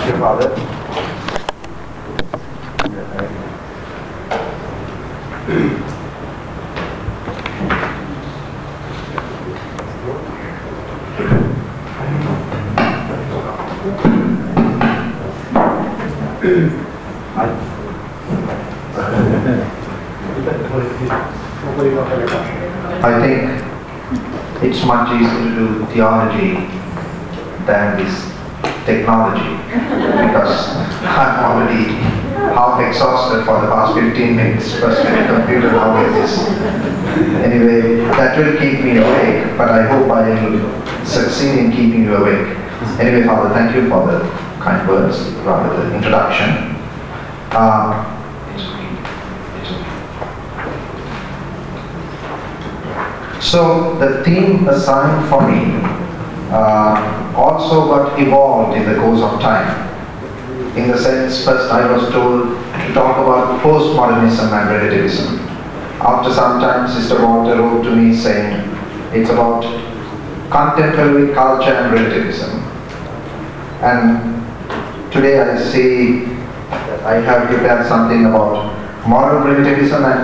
you, Father. I think it's much easier to do theology than this technology because I'm already half exhausted for the past 15 minutes first with the computer, now with this. Anyway, that will keep me awake, but I hope I will succeed in keeping you awake. Anyway, Father, thank you for the kind words, rather the introduction. So the theme assigned for me also got evolved in the course of time. In the sense, first I was told to talk about postmodernism and relativism. After some time, Sister Walter wrote to me saying it's about contemporary culture and relativism. And today I see that I have prepared something about moral relativism and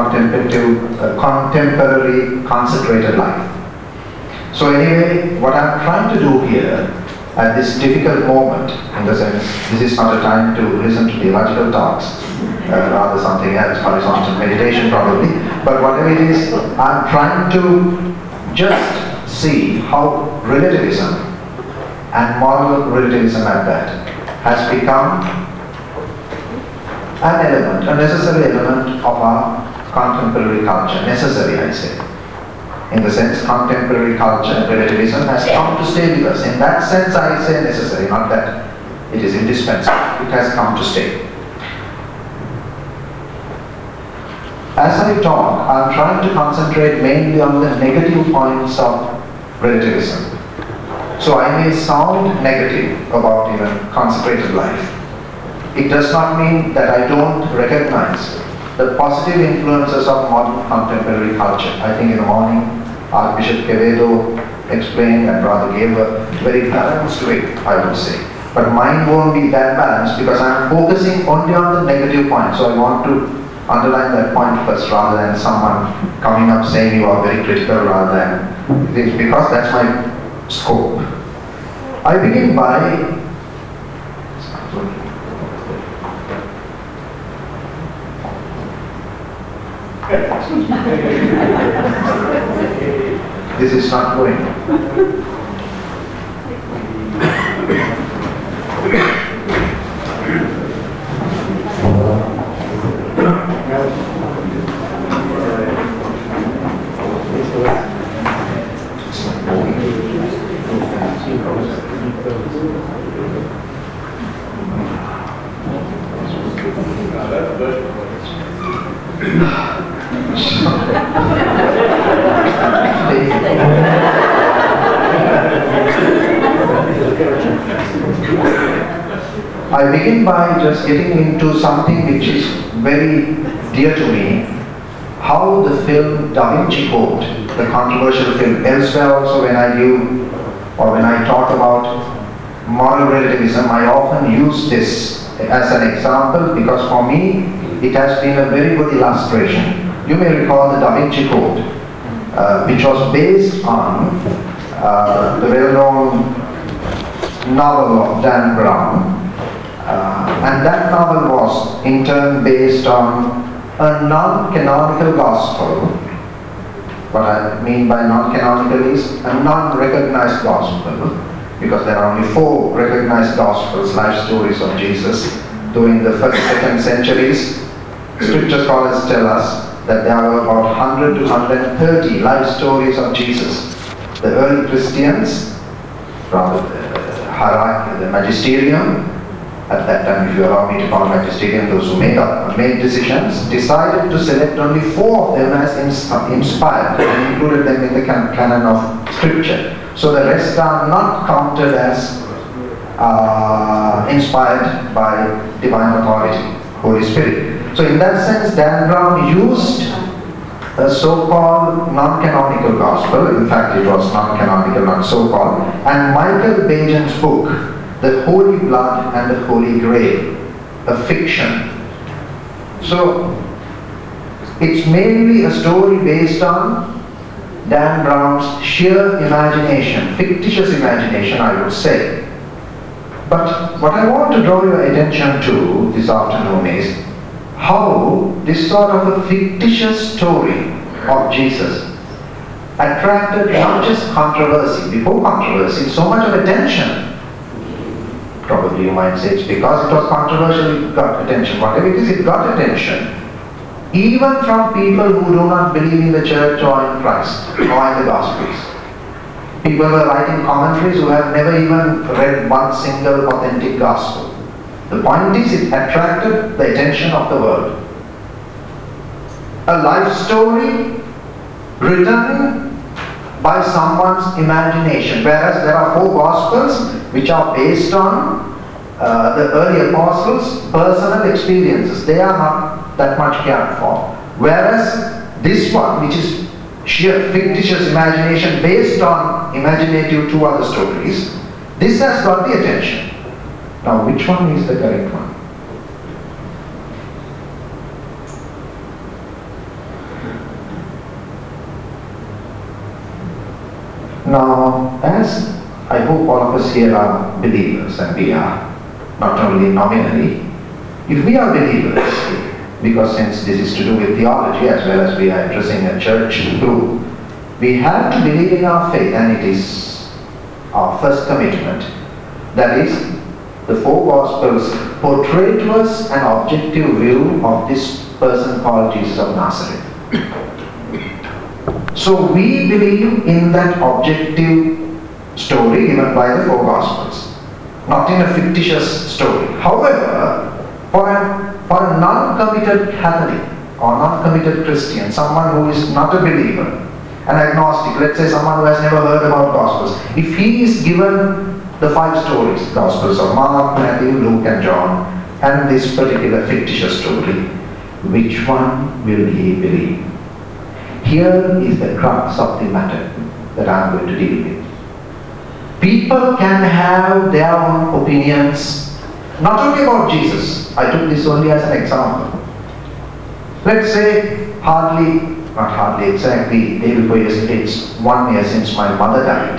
contemporary consecrated life. So anyway, what I'm trying to do here at this difficult moment, in the sense, this is not a time to listen to theological talks, rather something else, horizontal meditation probably, but whatever it is, I'm trying to just see how relativism and moral relativism at that has become an element, a necessary element of our contemporary culture. Necessary, I say. In the sense, contemporary culture, relativism has come to stay with us. In that sense, I say necessary, not that it is indispensable. It has come to stay. As I talk, I'm trying to concentrate mainly on the negative points of relativism. So I may sound negative about even consecrated life. It does not mean that I don't recognize the positive influences of modern contemporary culture. I think in the morning, Archbishop Quevedo explained and rather gave a very balanced way, I would say. But mine won't be that balanced because I'm focusing only on the negative point. So I want to underline that point first rather than someone coming up saying you are very critical rather than this, because that's my scope. I begin by this is not going. I begin by just getting into something which is very dear to me, how the film Da Vinci Code, the controversial film, elsewhere also when I do or when I talk about moral relativism, I often use this as an example because for me it has been a very good illustration. You may recall the Da Vinci Code, which was based on the well-known novel of Dan Brown. And that novel was in turn based on a non-canonical gospel. What I mean by non-canonical is a non-recognized gospel, because there are only 4 recognized gospels, life stories of Jesus. Though in the 1st, 2nd centuries, scripture scholars tell us that there were about 100 to 130 life stories of Jesus. The early Christians, rather the hierarchy, the magisterium, at that time, if you allow me to call magisterium, those who made decisions, decided to select only 4 of them as inspired and included them in the canon of scripture. So the rest are not counted as inspired by divine authority, Holy Spirit. So in that sense, Dan Brown used a so-called non-canonical gospel. In fact, it was non-canonical, not so-called. And Michael Bajan's book, The Holy Blood and the Holy Grail, a fiction. So, it's mainly a story based on Dan Brown's sheer imagination, fictitious imagination, I would say. But what I want to draw your attention to this afternoon is how this sort of a fictitious story of Jesus attracted not just controversy, before controversy, so much of attention. Probably you might say it's because it was controversial, it got attention. Whatever it is, it got attention. Even from people who do not believe in the church or in Christ or in the Gospels. People were writing commentaries who have never even read one single authentic Gospel. The point is, it attracted the attention of the world. A life story written by someone's imagination, whereas there are 4 Gospels which are based on the early apostles' personal experiences. They are not that much cared for. Whereas this one, which is sheer fictitious imagination based on imaginative 2 other stories, this has got the attention. Now, which one is the correct one? Now, as I hope all of us here are believers, and we are, not only nominally, if we are believers, because since this is to do with theology as well as we are addressing a church group, we have to believe in our faith, and it is our first commitment. That is, the 4 Gospels portray to us an objective view of this person called Jesus of Nazareth. So we believe in that objective story given by the 4 Gospels, not in a fictitious story. However, for a non-committed Catholic or non-committed Christian, someone who is not a believer, an agnostic, let's say someone who has never heard about Gospels, if he is given the 5 stories, Gospels of Mark, Matthew, Luke and John, and this particular fictitious story, which one will he believe? Here is the crux of the matter that I am going to deal with. People can have their own opinions, not only about Jesus. I took this only as an example. Let's say not hardly exactly, day before yesterday, it's 1 year since my mother died.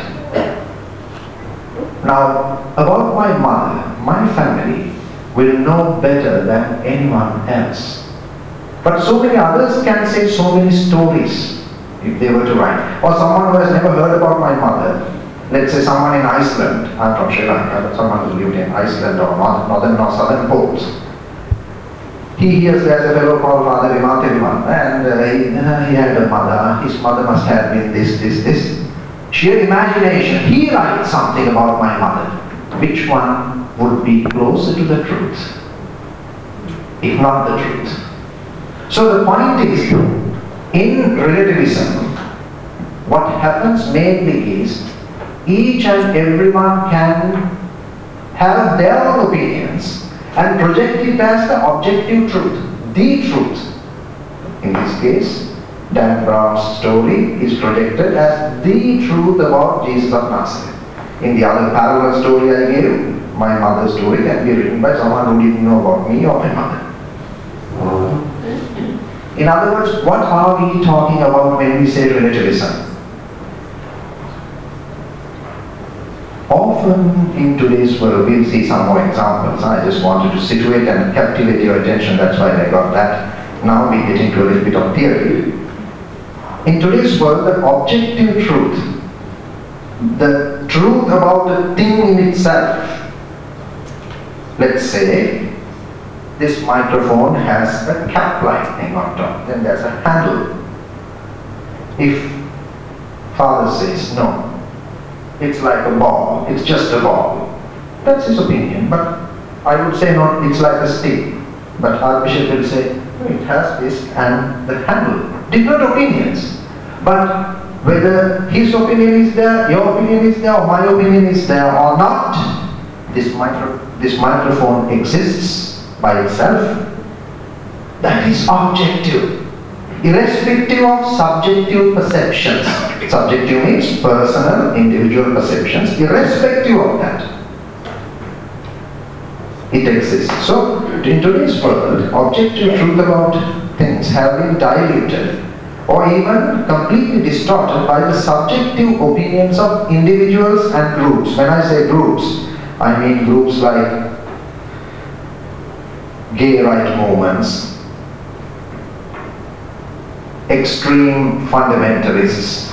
Now, about my mother, my family will know better than anyone else. But so many others can say so many stories if they were to write. Or someone who has never heard about my mother, let's say someone in Iceland, I'm from Sri Lanka, but someone who lived in Iceland or northern or southern poles. He hears there's a fellow called Father Vimatiriman, and he had a mother, his mother must have been this. Sheer imagination, he writes something about my mother. Which one would be closer to the truth, if not the truth? So the point is, in relativism, what happens mainly is, each and everyone can have their own opinions and project it as the objective truth, the truth. In this case, Dan Brown's story is projected as the truth about Jesus of Nazareth. In the other parallel story I gave, my mother's story can be written by someone who didn't know about me or my mother. In other words, what are we talking about when we say relativism? Often in today's world, we'll see some more examples. I just wanted to situate and captivate your attention, that's why I got that. Now we get into a little bit of theory. In today's world, the objective truth, the truth about the thing in itself, let's say, this microphone has a cap like thing on top, then there's a handle. If Father says no, it's like a ball, it's just a ball, that's his opinion. But I would say no, it's like a stick. But Archbishop will say no, it has this and the handle. Different opinions. But whether his opinion is there, your opinion is there, or my opinion is there or not, this microphone exists by itself. That is objective, irrespective of subjective perceptions. Subjective means personal, individual perceptions, irrespective of that. it exists. So, in today's world, objective truth about things have been diluted or even completely distorted by the subjective opinions of individuals and groups. When I say groups, I mean groups like gay right movements, extreme fundamentalists,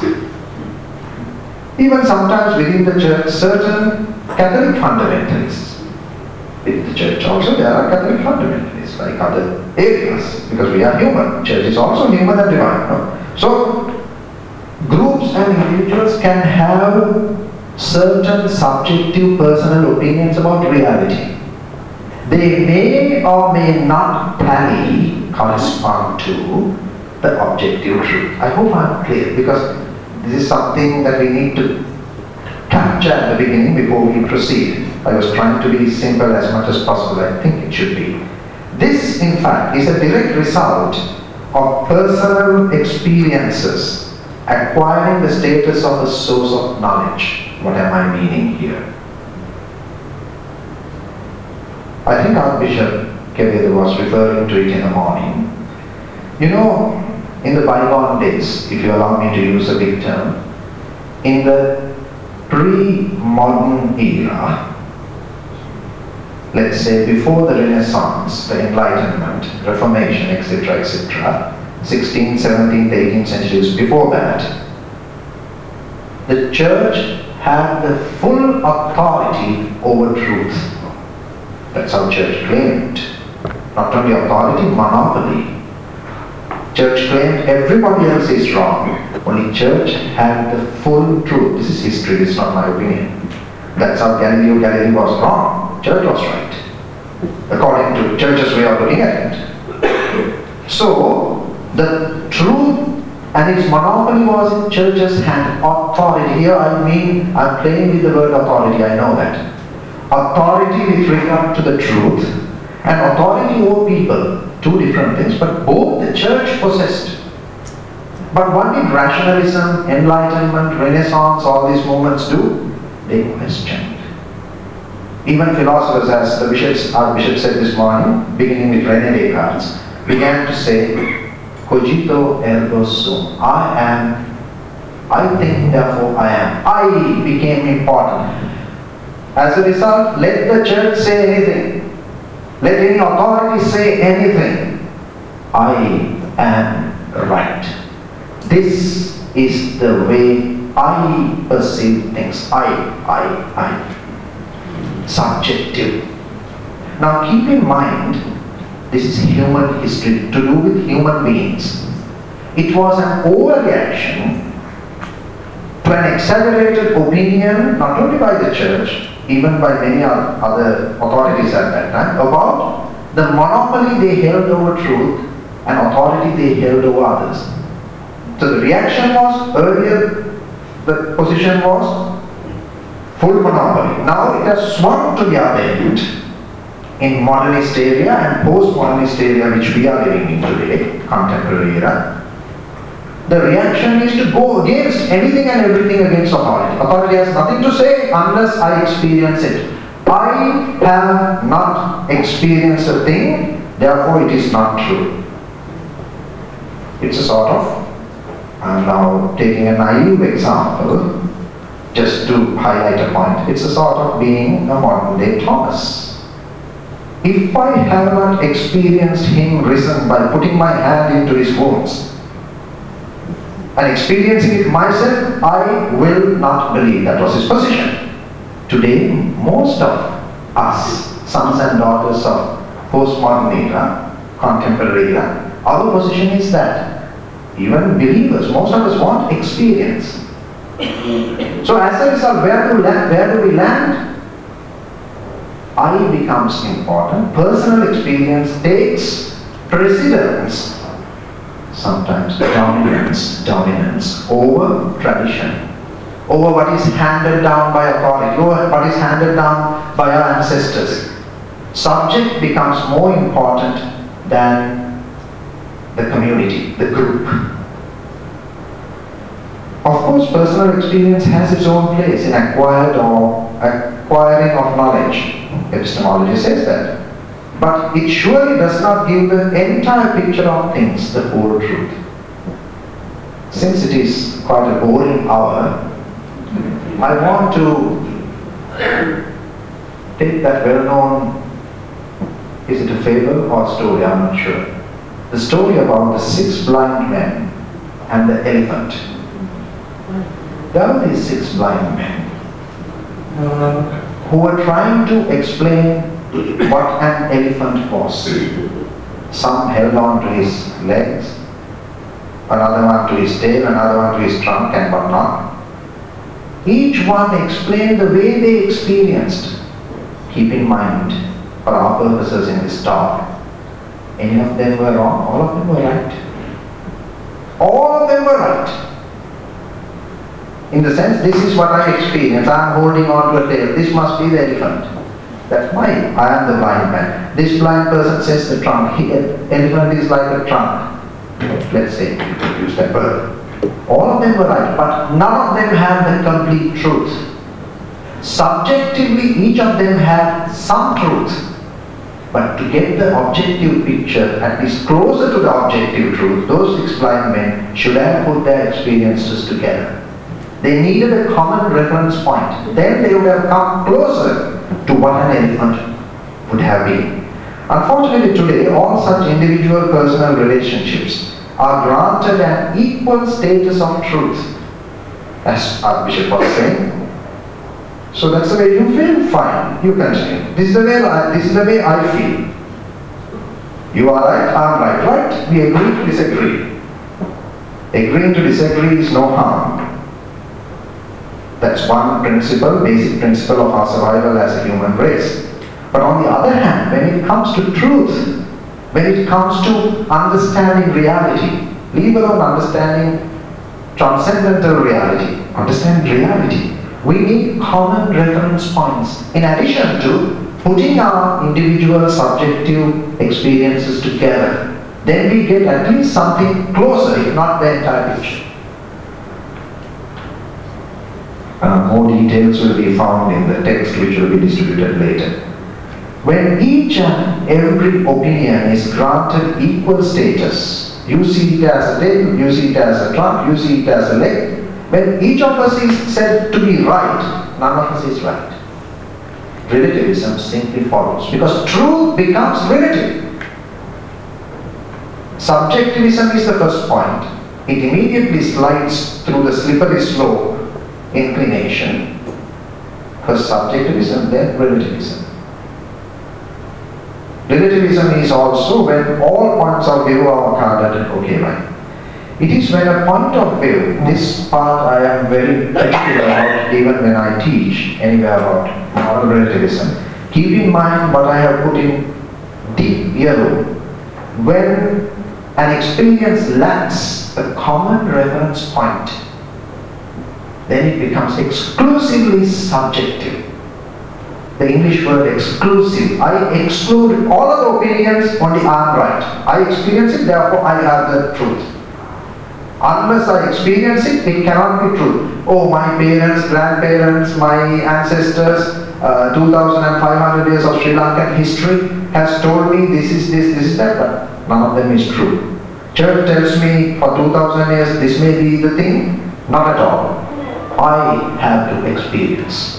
even sometimes within the church, certain Catholic fundamentalists. In the church also there are Catholic fundamentalists like other areas, because we are human. Church is also human and divine. No? So, groups and individuals can have certain subjective personal opinions about reality. They may or may not tally, correspond to the objective truth. I hope I am clear, because this is something that we need to capture at the beginning before we proceed. I was trying to be simple as much as possible. I think it should be. This, in fact, is a direct result of personal experiences acquiring the status of a source of knowledge. What am I meaning here? I think Archbishop Quevedo was referring to it in the morning. You know, in the bygone days, if you allow me to use a big term, in the pre-modern era, let's say before the Renaissance, the Enlightenment, Reformation, etc., etc., 16th, 17th, 18th centuries before that, the church had the full authority over truth. That's how church claimed. Not only authority, monopoly. Church claimed everybody else is wrong. Only church had the full truth. This is history, this is not my opinion. That's how Galileo Galilei was wrong. Church was right, according to church's way of looking at it. So, the truth and its monopoly was in church's hand. Authority, here I mean, I'm playing with the word authority, I know that. Authority with regard to the truth and authority over people, two different things, but both the church possessed. But what did rationalism, enlightenment, Renaissance, all these movements do? They questioned. Even philosophers, as the Archbishop said this morning, beginning with René Descartes, began to say, cogito ergo sum. I think, therefore I am. I became important. As a result, let the church say anything. Let any authority say anything. I am right. This is the way I perceive things. I. Subjective. Now keep in mind, this is human history, to do with human beings. It was an overreaction to an exaggerated opinion, not only by the church, even by many other authorities at that time, about the monopoly they held over truth and authority they held over others. So the reaction was, earlier the position was full monopoly. Now it has swung to the other end in modernist area and post-modernist area which we are living in today, contemporary era. The reaction is to go against anything and everything against authority. Authority has nothing to say unless I experience it. I have not experienced a thing, therefore it is not true. It's a sort of, I'm now taking a naive example, just to highlight a point. It's a sort of being a modern day Thomas. If I have not experienced him risen by putting my hand into his wounds and experiencing it myself, I will not believe. That was his position. Today, most of us, sons and daughters of postmodern era, contemporary era, our position is that even believers, most of us want experience. So as a result, where do we land? I becomes important. Personal experience takes precedence, sometimes dominance over tradition, over what is handed down by authority, over what is handed down by our ancestors. Subject becomes more important than the community, the group. Of course, personal experience has its own place in acquiring of knowledge. Epistemology says that. But it surely does not give the entire picture of things, the whole truth. Since it is quite a boring hour, I want to take that well-known, is it a fable or story? I'm not sure. The story about the 6 blind men and the elephant. There were these 6 blind men who were trying to explain what an elephant was. Some held on to his legs, another one to his tail, another one to his trunk and whatnot. Each one explained the way they experienced. Keep in mind, for our purposes in this talk, any of them were wrong, all of them were right. All of them were right. In the sense, this is what I experience. I am holding on to a tail. This must be the elephant. That's mine. I am the blind man. This blind person says the trunk. Elephant is like a trunk. Let's say, use that word. All of them were right, but none of them had the complete truth. Subjectively, each of them had some truth. But to get the objective picture, at least closer to the objective truth, those 6 blind men should have put their experiences together. They needed a common reference point. Then they would have come closer to what an elephant would have been. Unfortunately today, all such individual personal relationships are granted an equal status of truth. As Archbishop was saying. So that's the way you feel, fine, you continue. This is the way I feel. You are right, I am right. Right? We agree to disagree. Agreeing to disagree is no harm. That's one principle, basic principle of our survival as a human race. But on the other hand, when it comes to truth, when it comes to understanding reality, leave alone understanding transcendental reality, understand reality, we need common reference points in addition to putting our individual subjective experiences together. Then we get at least something closer, if not the entire picture. More details will be found in the text which will be distributed later. When each and every opinion is granted equal status, you see it as a tail, you see it as a trunk, you see it as a leg. When each of us is said to be right, none of us is right. Relativism simply follows because truth becomes relative. Subjectivism is the first point. It immediately slides through the slippery slope inclination. First subjectivism, then relativism. Relativism is also when all points of view are regarded okay, right? It is when a point of view, this part I am very particular about even when I teach anywhere about moral relativism. Keep in mind what I have put in deep yellow. When an experience lacks a common reference point, then it becomes exclusively subjective. The English word exclusive. I exclude all of the opinions, only I am right. I experience it, therefore I have the truth. Unless I experience it, it cannot be true. Oh, my parents, grandparents, my ancestors, 2,500 years of Sri Lankan history has told me this is this, this is that, but none of them is true. Church tells me for 2,000 years this may be the thing, not at all. I have to experience.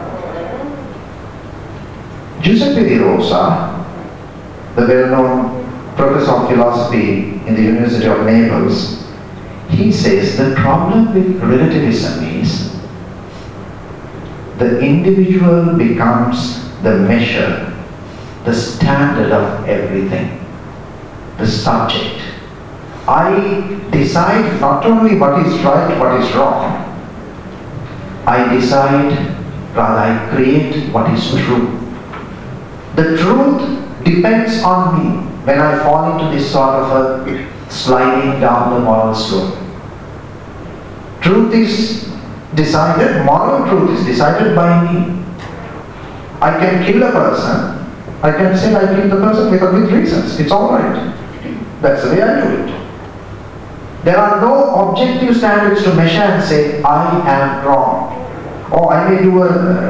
Giuseppe Di Rosa, the well-known professor of philosophy in the University of Naples, he says the problem with relativism is the individual becomes the measure, the standard of everything, the subject. I decide not only what is right, what is wrong, I decide, rather I create what is true. The truth depends on me when I fall into this sort of a sliding down the moral slope. Truth is decided, moral truth is decided by me. I can kill a person, I can say I killed the person with reasons, it's alright. That's the way I do it. There are no objective standards to measure and say, I am wrong. Or I may do a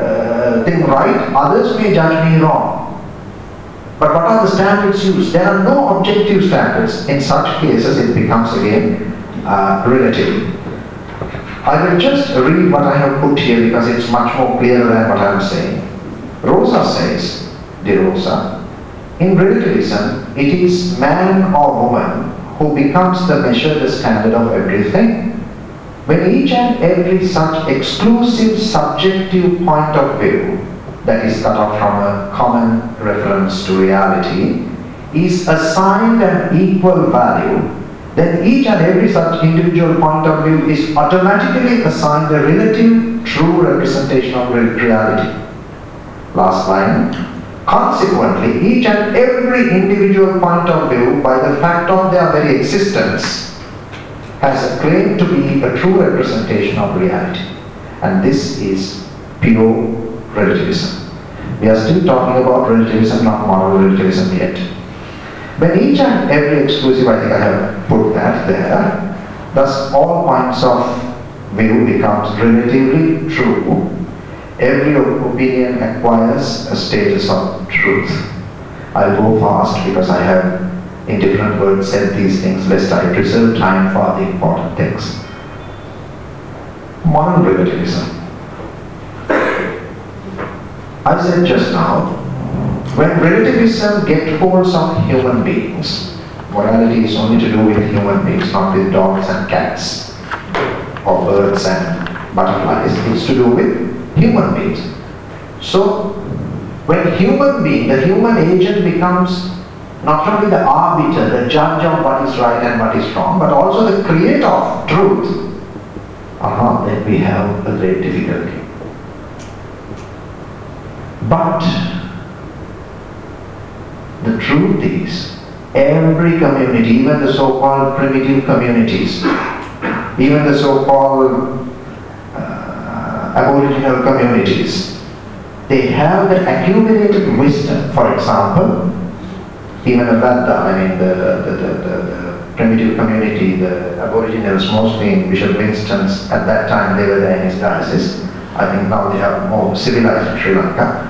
the thing right, others may judge me wrong. But what are the standards used? There are no objective standards. In such cases, it becomes again relative. I will just read what I have put here because it's much more clear than what I am saying. Rosa says, De Rosa, in relativism, it is man or woman who becomes the measure, the standard of everything. When each and every such exclusive subjective point of view that is cut off from a common reference to reality is assigned an equal value, then each and every such individual point of view is automatically assigned a relative true representation of reality. Last line. Consequently, each and every individual point of view, by the fact of their very existence, has a claim to be a true representation of reality. And this is pure relativism. We are still talking about relativism, not moral relativism yet. When each and every exclusive, I think I have put that there, thus all points of view becomes relatively true. Every opinion acquires a status of truth. I'll go fast because I have, in different words, said these things lest I preserve time for the important things. Moral relativism. I said just now, when relativism gets hold of human beings, morality is only to do with human beings, not with dogs and cats, or birds and butterflies. It's to do with human beings. So, when the human agent becomes not only the arbiter, the judge of what is right and what is wrong, but also the creator of truth, then we have a great difficulty. But the truth is, every community, even the so-called primitive communities, even the so-called aboriginal communities, they have the accumulated wisdom. For example, even the primitive community, the aboriginals, mostly in Bishop Winston's, at that time they were there in his diocese. I think now they are more civilized in Sri Lanka.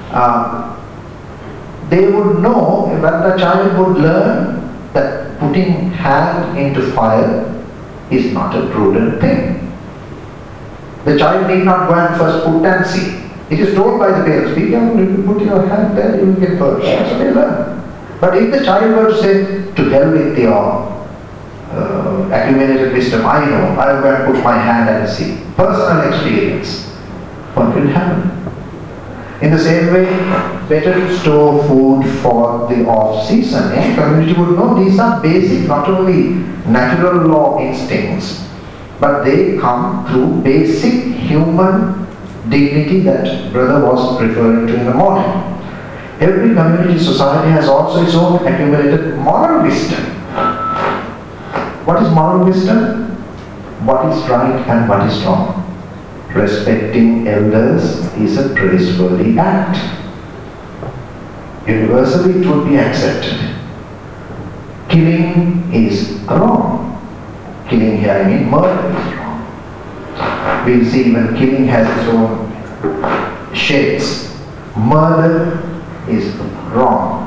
They would know, when the child would learn that putting hand into fire is not a prudent thing. The child need not go and first put and see. It is told by the parents, be careful, if you put your hand there, you will get hurt. So they learn. But if the child were to say, to hell with your accumulated wisdom, I know, I will go and put my hand and see. Personal experience. What will happen? In the same way, better to store food for the off-season. Any community would know these are basic, not only natural law instincts, but they come through basic human dignity that brother was referring to in the morning. Every community society has also its own accumulated moral wisdom. What is moral wisdom? What is right and what is wrong? Respecting elders is a praiseworthy act. Universally it would be accepted. Killing is wrong. Killing here, I mean murder is wrong. We'll see even killing has its own shades. Murder is wrong.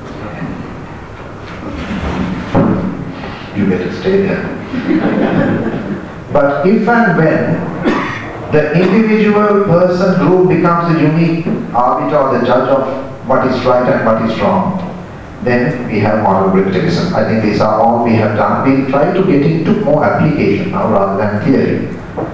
You better stay there. But if and when the individual person group becomes the unique arbiter or the judge of what is right and what is wrong, then we have moral relativism. I think these are all we have done. We'll try to get into more application now rather than theory.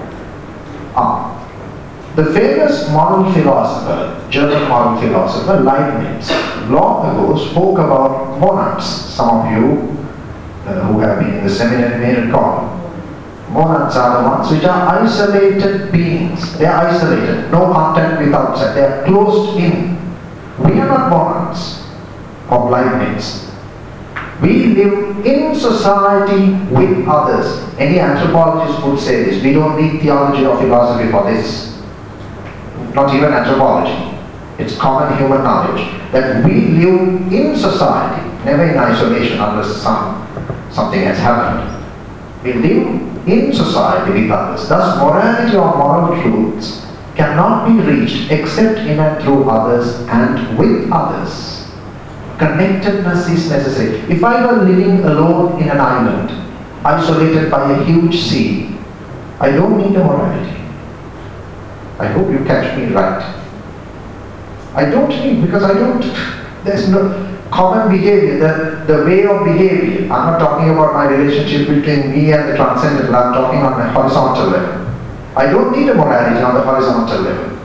The famous moral philosopher, German moral philosopher Leibniz, long ago spoke about monads. Some of you who have been in the seminary may recall. Monads are the ones which are isolated beings. They are isolated, no contact with outside. They are closed in. We are not monads of Leibniz. We live in society with others. Any anthropologist would say this. We don't need theology or philosophy for this. Not even anthropology. It's common human knowledge that we live in society, never in isolation unless something has happened. We live in society with others. Thus, morality or moral truths cannot be reached except in and through others and with others. Connectedness is necessary. If I were living alone in an island, isolated by a huge sea, I don't need a morality. I hope you catch me right. I don't need, because there's no common behavior, the way of behavior. I'm not talking about my relationship between me and the transcendental, I'm talking on a horizontal level. I don't need a morality on the horizontal level.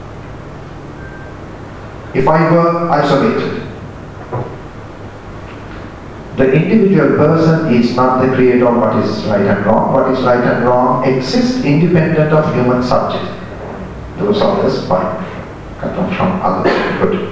If I were isolated, the individual person is not the creator of what is right and wrong. What is right and wrong exists independent of human subject. Those others, fine. Cut off from others. Good.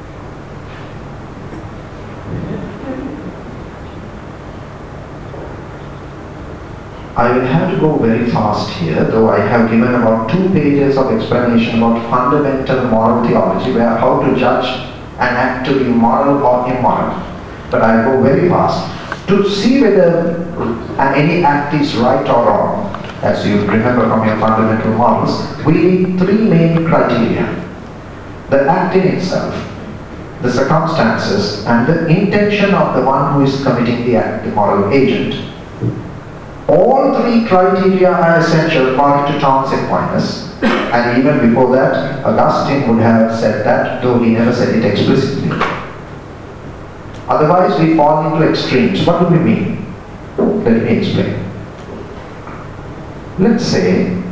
I will have to go very fast here, though I have given about 2 pages of explanation about fundamental moral theology, where how to judge an act to be moral or immoral. But I will go very fast. To see whether any act is right or wrong, as you remember from your fundamental morals, we need 3 main criteria. The act in itself, the circumstances, and the intention of the one who is committing the act, the moral agent. All 3 criteria are essential according to Thomas Aquinas, and even before that, Augustine would have said that, though he never said it explicitly. Otherwise, we fall into extremes. What do we mean? Let me explain. Let's say,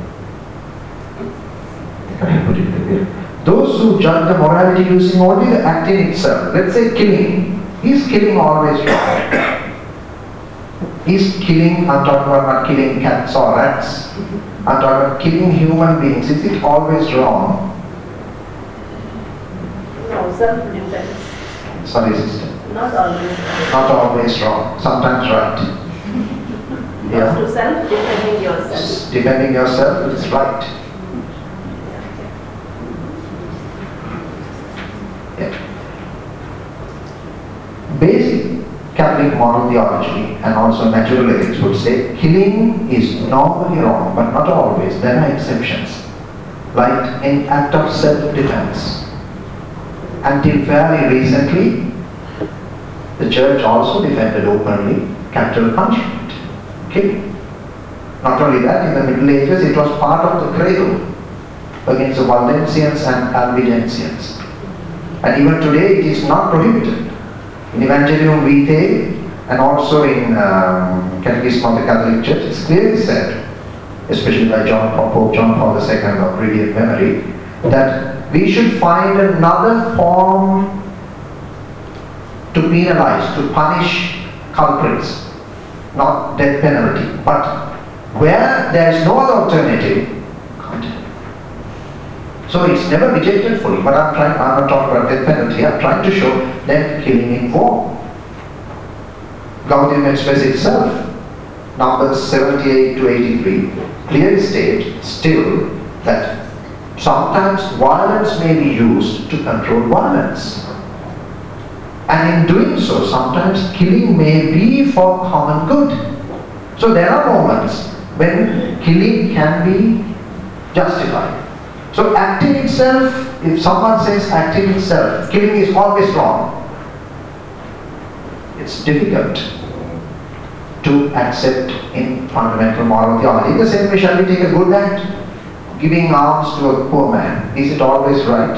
those who judge the morality using only the act in itself, let's say killing, is killing always wrong? Is killing, I'm talking about not killing cats or rats, I'm talking about killing human beings, is it always wrong? No, self-defense. Sorry, sister. Not always. Not always wrong, sometimes right. Yeah. To self-defending yourself. Defending yourself is right. Yeah. Basic Catholic moral theology and also natural ethics would say killing is normally wrong, but not always. There are exceptions, like an act of self-defense. Until fairly recently, the church also defended openly capital punishment, killing. Not only that, in the Middle Ages it was part of the credo against the Waldensians and Albigensians. And even today it is not prohibited. In Evangelium Vitae and also in Catechism of the Catholic Church, it's clearly said, especially by Pope John Paul II of brilliant memory, that we should find another form to penalize, to punish culprits, not death penalty. But where there is no other alternative, so it's never rejected fully, but I'm not talking about death penalty, I'm trying to show that killing in war. Gaudium et Spes itself, numbers 78 to 83, clearly state still that sometimes violence may be used to control violence. And in doing so, sometimes killing may be for common good. So there are moments when killing can be justified. So acting itself, if someone says acting itself, killing is always wrong, it's difficult to accept in fundamental moral theology. In the same way, shall we take a good act? Giving alms to a poor man, is it always right?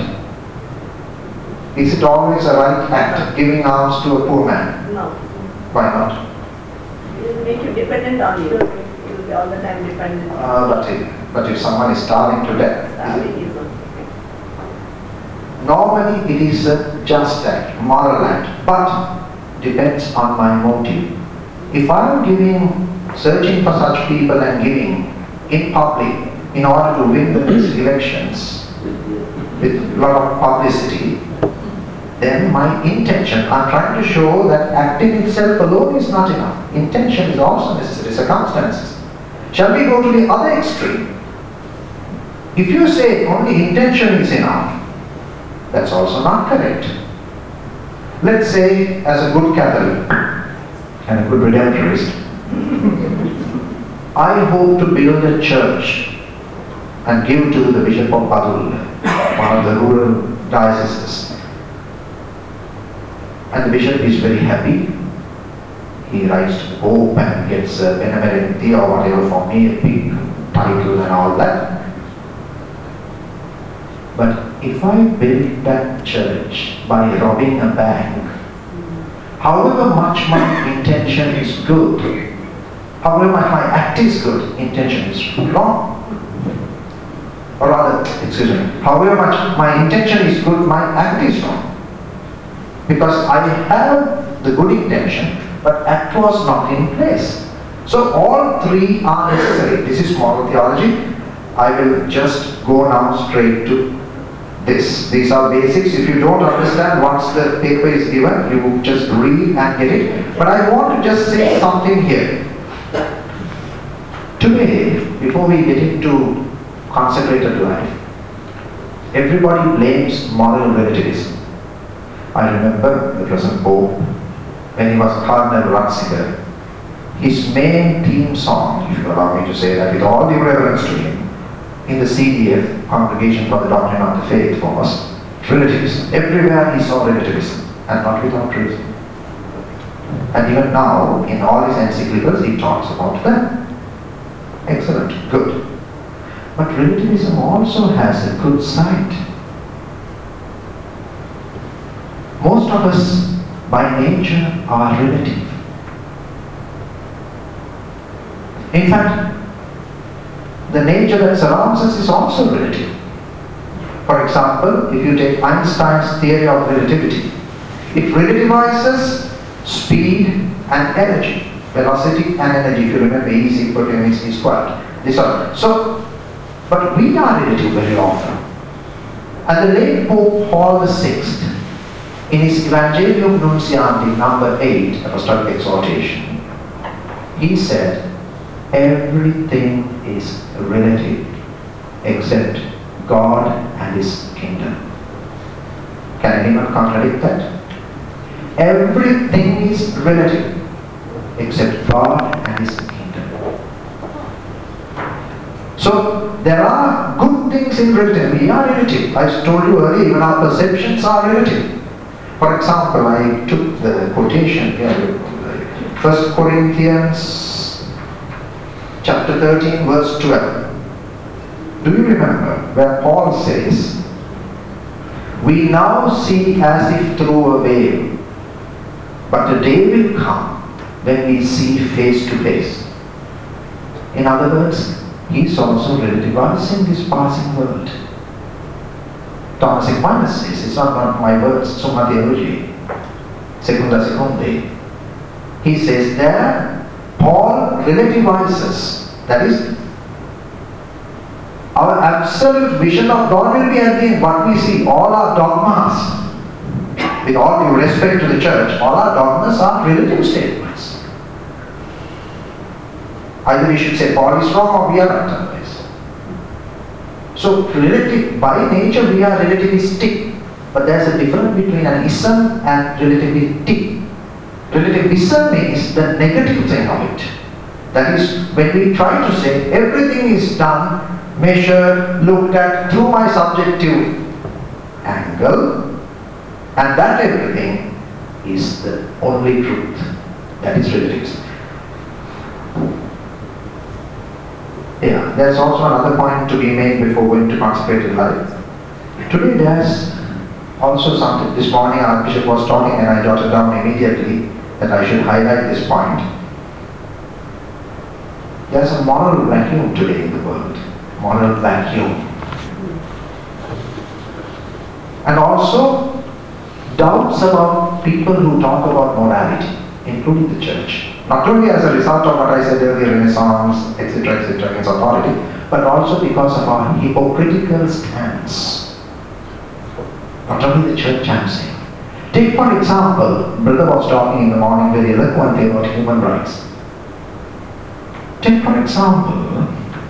Is it always a right act, giving alms to a poor man? No. Why not? It will make you dependent on you. You will be all the time dependent. But if someone is starving to death, normally it is a just act, moral act, but depends on my motive. If I am searching for such people and giving in public in order to win the next elections with a lot of publicity, then my intention, I'm trying to show that acting itself alone is not enough. Intention is also necessary, circumstances. Shall we go to the other extreme? If you say only intention is enough, that's also not correct. Let's say, as a good Catholic and a good Redemptorist, I hope to build a church and give to the Bishop of Padul, one of the rural dioceses. And the bishop is very happy. He writes to the Pope and gets a benemeriti or whatever for me, a big title and all that. But if I build that church by robbing a bank, however much my intention is good, however my act is good, intention is wrong. Or rather, excuse me, however much my intention is good, my act is wrong. Because I have the good intention, but act was not in place. So all three are necessary. This is moral theology. I will just go now straight to this. These are basics. If you don't understand, once the paper is given, you just read and get it. But I want to just say something here. Today, before we get into consecrated life, everybody blames moral relativism. I remember the present Pope, when he was Cardinal Ratzinger, his main theme song, if you allow me to say that with all due reverence to him, in the CDF, Congregation for the Doctrine of the Faith, was relativism. Everywhere he saw relativism, and not without reason. And even now, in all his encyclicals, he talks about that. Excellent, good. But relativism also has a good side. Most of us, by nature, are relative. In fact, the nature that surrounds us is also relative. For example, if you take Einstein's theory of relativity, it relativizes speed and energy, velocity and energy. If you remember, E is equal to mc squared. So, but we are relative very often. And the late Pope Paul VI, in his Evangelium Nuntiandi, number 8, Apostolic Exhortation, he said, everything is relative except God and His kingdom. Can anyone contradict that? Everything is relative except God and His kingdom. So there are good things in relative. We are relative. I told you earlier, even our perceptions are relative. For example, I took the quotation here, 1 Corinthians chapter 13 verse 12. Do you remember where Paul says, we now see as if through a veil, but a day will come when we see face to face. In other words, he is also relativizing this passing world. Thomas Aquinas says, it's not my words, Summa Theologiae, Secunda Secundae. He says there, Paul relativizes, that is, our absolute vision of God will be at the end. What we see, all our dogmas, with all due respect to the church, all our dogmas are relative statements. Either we should say Paul is wrong or we are right. So, relative, by nature we are relativistic, but there is a difference between an ism and relativistic. Relativism means the negative thing of it. That is, when we try to say everything is done, measured, looked at through my subjective angle, and that everything is the only truth. That is relativism. Yeah, there's also another point to be made before going to consecrated life. Today there's also something. This morning our bishop was talking and I jotted down immediately that I should highlight this point. There's a moral vacuum today in the world. Moral vacuum. And also doubts about people who talk about morality, including the church. Not only as a result of what I said earlier, Renaissance, etc., against authority, but also because of our hypocritical stance. Not only the church, I'm saying. Take for example, Brother was talking in the morning very eloquently about human rights. Take for example,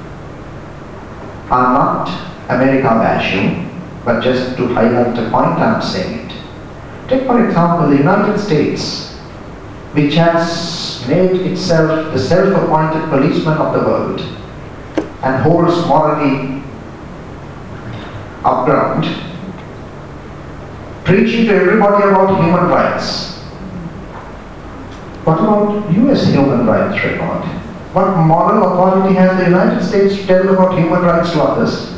I'm not America bashing, but just to highlight the point I'm saying it. Take for example the United States, which has made itself the self-appointed policeman of the world and holds morally upground, preaching to everybody about human rights. What about US human rights record? What moral authority has the United States to tell about human rights to others?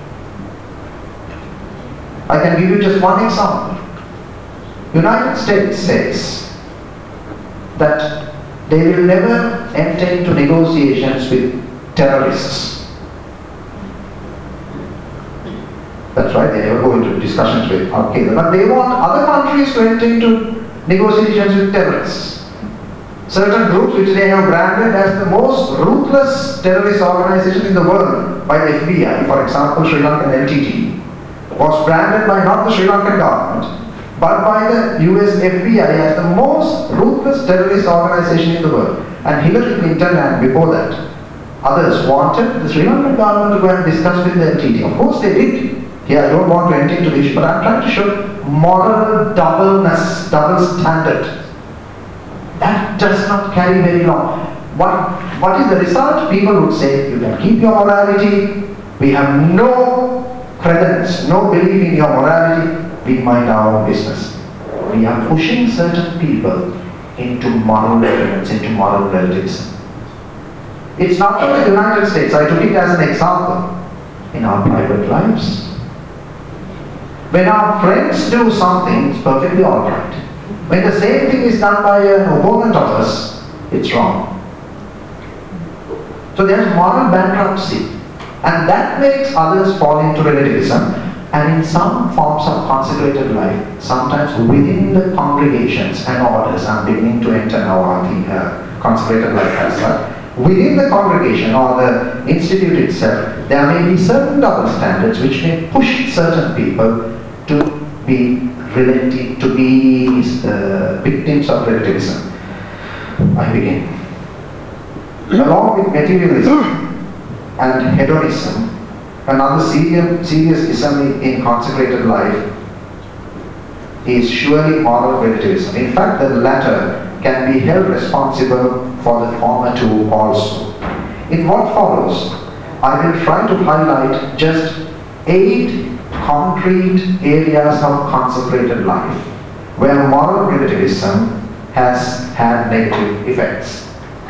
I can give you just one example. United States says that they will never enter into negotiations with terrorists. That's right, they never go into discussions with Al-Qaeda. But they want other countries to enter into negotiations with terrorists. Certain groups which they have branded as the most ruthless terrorist organization in the world by the FBI, for example Sri Lankan LTT, was branded by not the Sri Lankan government, but by the US FBI as the most ruthless terrorist organization in the world. And Hillary Clinton and before that, others wanted the Sri Lankan government to go and discuss with the LTT. Of course they did. Here I don't want to enter into the issue, but I'm trying to show moral doubleness, double standard. That does not carry very long. What is the result? People would say, you can keep your morality, we have no credence, no belief in your morality, we mind our own business. We are pushing certain people into moral ignorance, into moral relativism. It's not only the United States, I took it as an example in our private lives. When our friends do something, it's perfectly alright. When the same thing is done by an opponent of us, it's wrong. So there's moral bankruptcy, and that makes others fall into relativism, and in some forms of consecrated life, sometimes within the congregations and orders, I'm beginning to enter now the consecrated life as well, within the congregation or the institute itself, there may be certain double standards which may push certain people to be relative, to be victims of relativism. I begin. Along with materialism and hedonism, another serious ism in consecrated life is surely moral relativism. In fact, the latter can be held responsible for the former two also. In what follows, I will try to highlight just 8 concrete areas of consecrated life where moral relativism has had negative effects.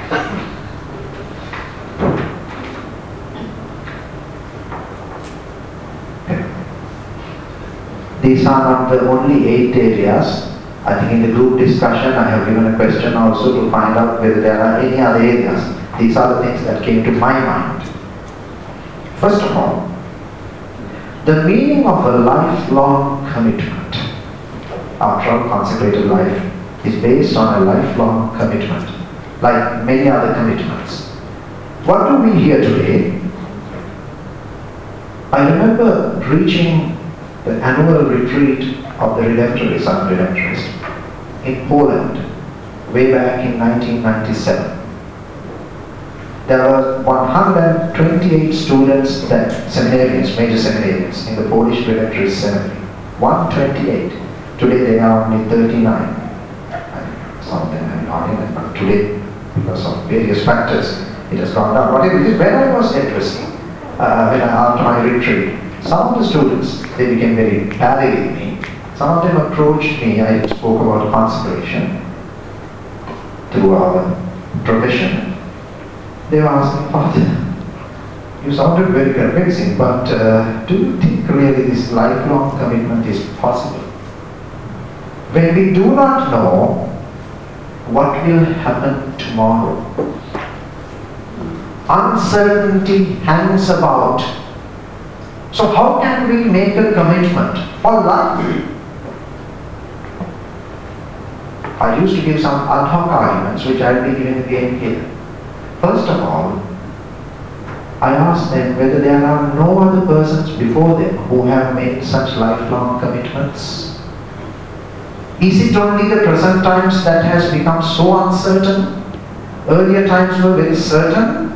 These are not the only 8 areas. I think in the group discussion I have given a question also to find out whether there are any other areas. These are the things that came to my mind. First of all, the meaning of a lifelong commitment. After all, consecrated life is based on a lifelong commitment, like many other commitments. What do we hear today? I remember preaching the annual retreat of the Redemptorists and Redemptorists in Poland way back in 1997. There were 128 students, that seminarians, major seminarians in the Polish Redemptorist Seminary. 128. Today they are only 39. Some of them have not even, but today, because of various factors, it has gone down. Whatever it is, when I was addressing, after my retreat, some of the students, they became very pally with me. Some of them approached me. I spoke about consecration through our profession. They were asking, Father, you sounded very convincing, but do you think really this lifelong commitment is possible? When we do not know what will happen tomorrow, uncertainty hangs about. So how can we make a commitment for life? I used to give some ad hoc arguments which I'll be giving again here. First of all, I asked them whether there are no other persons before them who have made such lifelong commitments. Is it only the present times that has become so uncertain? Earlier times were very certain.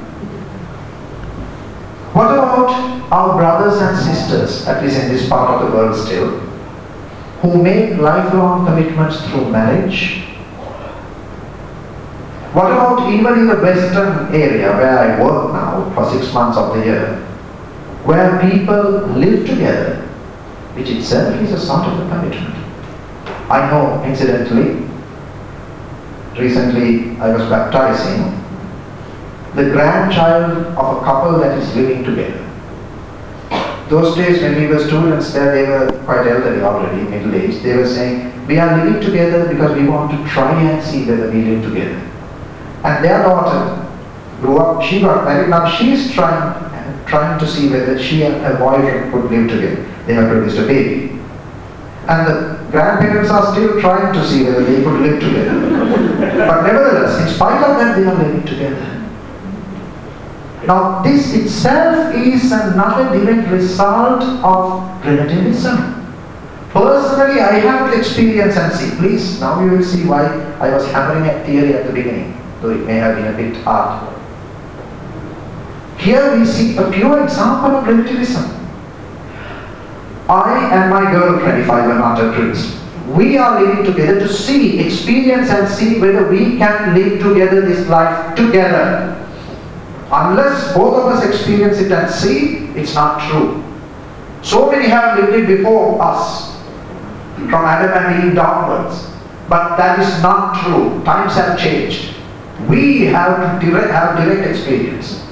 What about our brothers and sisters, at least in this part of the world still, who make lifelong commitments through marriage? What about even in the western area where I work now for 6 months of the year? where people live together, which itself is a sort of a commitment. I know, incidentally, recently I was baptizing the grandchild of a couple that is living together. Those days when we were students there, they were quite elderly already, middle-aged. They were saying, we are living together because we want to try and see whether we live together. And their daughter grew up, she got married, now she is trying to see whether she and her boyfriend could live together. They have produced a baby. And the grandparents are still trying to see whether they could live together. But nevertheless, in spite of that, they are living together. Now, this itself is another direct result of relativism. Personally, I have to experience and see. Please, now you will see why I was hammering at theory at the beginning, though it may have been a bit hard. Here we see a pure example of relativism. I and my girlfriend, if I were not a priest, we are living together to see, experience and see whether we can live together this life together. Unless both of us experience it and see, it's not true. So many have lived it before us, from Adam and Eve downwards. But that is not true. Times have changed. We have to have direct experience.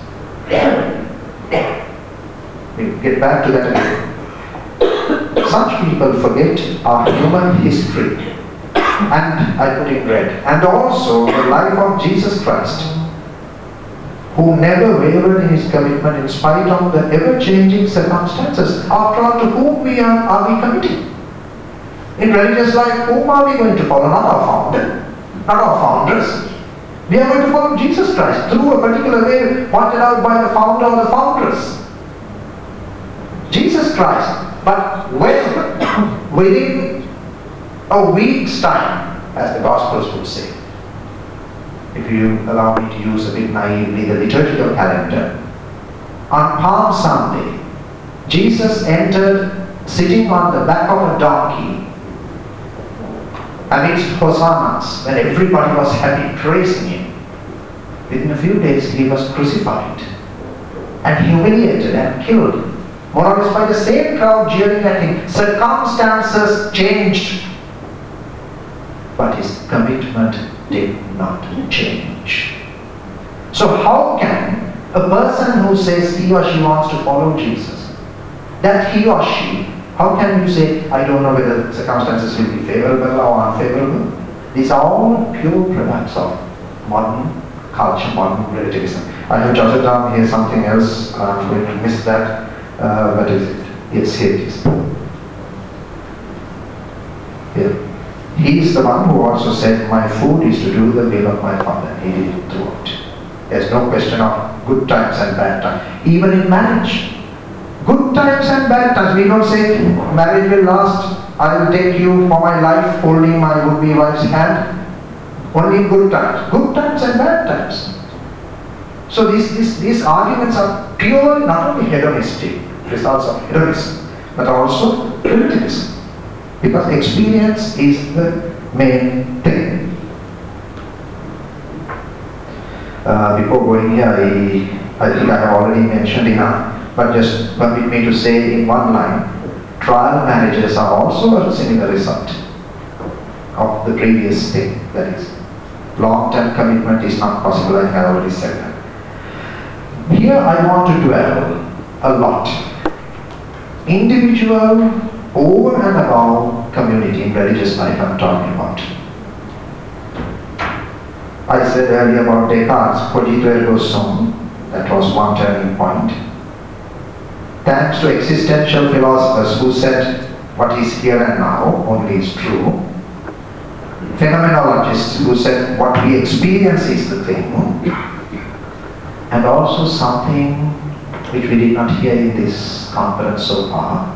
We'll get back to that again. Such people forget our human history. And I put in red. And also the life of Jesus Christ, who never wavered in his commitment in spite of the ever-changing circumstances. After all, to whom are we committing? In religious life, whom are we going to follow? Not our founder, not our founders. We are going to follow Jesus Christ through a particular way pointed out by the founder or the foundress. Jesus Christ. But when, within a week's time, as the Gospels would say, if you allow me to use a bit naively the liturgical calendar, on Palm Sunday, Jesus entered sitting on the back of a donkey amidst hosannas, when everybody was happy praising him. Within a few days he was crucified and humiliated and killed, more or less by the same crowd jeering at him. Circumstances changed, but his commitment did not change. So how can a person who says he or she wants to follow Jesus, that he or she, how can you say, I don't know whether circumstances will be favorable or unfavorable? These are all pure products of modern culture, modern relativism. I have jotted down here something else, I'm going to miss that. What is it? Yes, here it is. Here. He is the one who also said, my food is to do the will of my Father. He did it throughout. There's no question of good times and bad times. Even in marriage, good times and bad times. We don't say, marriage will last, I will take you for my life, holding my would-be wife's hand. Only good times and bad times. So these arguments are purely not only hedonistic, results of hedonism, but also relativism. Because experience is the main thing. Before going here, I think I have already mentioned enough, but just permit me to say in one line, trial marriages are also a similar result of the previous thing, that is, long-term commitment is not possible, I have already said that. Here I want to dwell a lot. Individual over and above community in religious life I'm talking about. I said earlier about Descartes, cogito ergo sum, that was one turning point. Thanks to existential philosophers who said what is here and now only is true. Phenomenologists who said what we experience is the thing. And also something which we did not hear in this conference so far.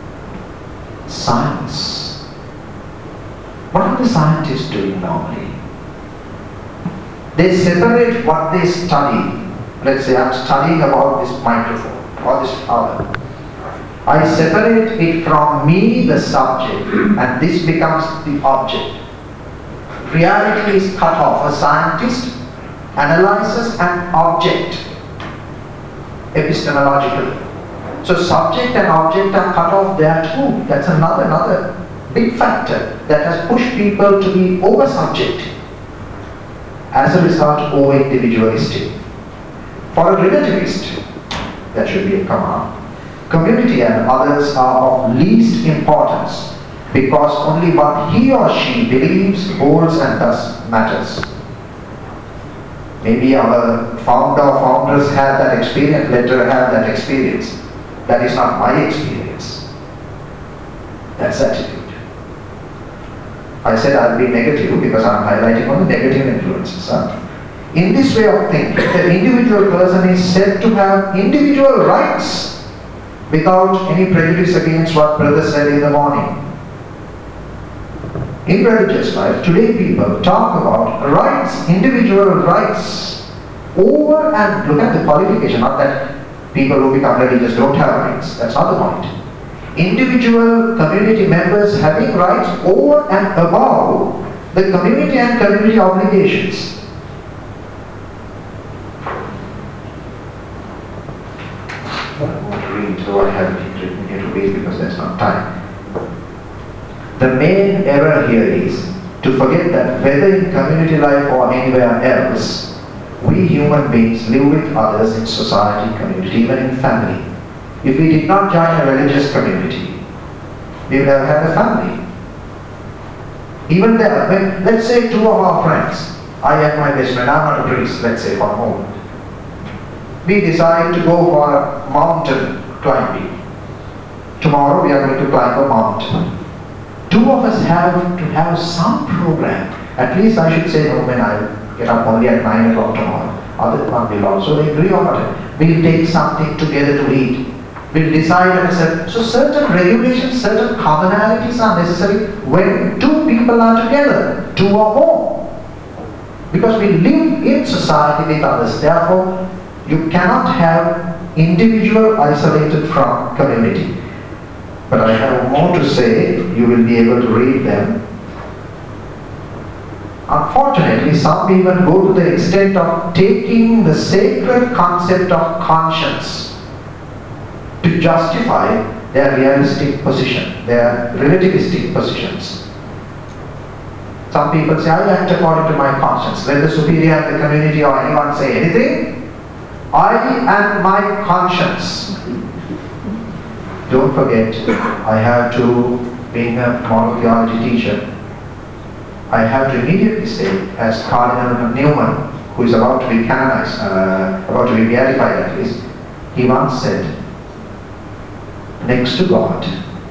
Science. What are the scientists doing normally? They separate what they study. Let's say I'm studying about this microphone or this power. I separate it from me, the subject, and this becomes the object. Reality is cut off. A scientist analyzes an object epistemologically. So subject and object are cut off there too. That's another big factor that has pushed people to be over subject. As a result, over individualistic. For a relativist, that should be a command. Community and others are of least importance because only what he or she believes, holds and thus matters. Maybe our founder or founders had that experience, later have that experience. That is not my experience. That's attitude. I said I'll be negative because I'm highlighting on the negative influences. In this way of thinking, the individual person is said to have individual rights without any prejudice against what brother said in the morning. In religious life, today people talk about rights, individual rights, over and look at the qualification, not that people who become religious don't have rights. That's not the point. Individual community members having rights over and above the community and community obligations. I won't read, so I haven't written here to read because there's not time. The main error here is to forget that whether in community life or anywhere else, we human beings live with others in society, community, even in family. If we did not join a religious community, we would have had a family. Even there, when, let's say two of our friends, I and my best friend, I'm not a priest, let's say for a moment. We decide to go for a mountain climbing. Tomorrow we are going to climb a mountain. Two of us have to have some program. At least I should say, no, when I get up only at 9 o'clock tomorrow. Other one will also agree on it. We'll take something together to eat. We'll decide on a so certain regulations, certain commonalities are necessary when two people are together, two or more. Because we live in society with others. Therefore, you cannot have individual isolated from community. But I have more to say, you will be able to read them. Unfortunately, some even go to the extent of taking the sacred concept of conscience to justify their realistic position, their relativistic positions. Some people say, I act according to my conscience. Let the superior of the community or anyone say anything. I and my conscience. Don't forget, I have to, being a moral theology teacher, I have to immediately say, as Cardinal Newman, who is about to be canonized, about to be beatified at least, he once said, next to God,